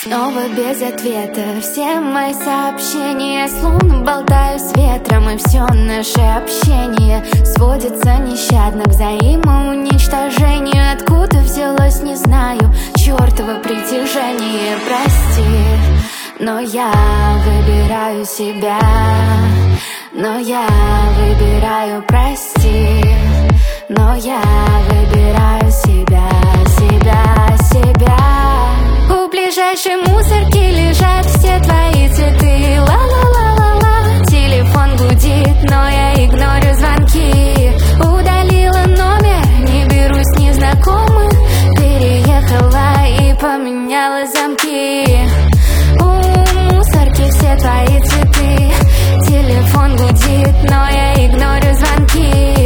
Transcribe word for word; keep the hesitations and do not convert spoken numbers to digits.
Снова без ответа все мои сообщения, словно болтаю с ветром, и все наше общение сводится нещадно к взаимоуничтожению. Откуда взялось, не знаю, чертово притяжение. Прости, но я выбираю себя, но я выбираю, прости, но я выбираю себя, себя, себя. У ближайшей мусорки лежат все твои цветы. Ла-ла-ла-ла-ла. Телефон гудит, но я игнорю звонки. Удалила номер, не беру с незнакомых. Переехала и поменяла замки. У мусорки все твои цветы. Телефон гудит, но я игнорю звонки.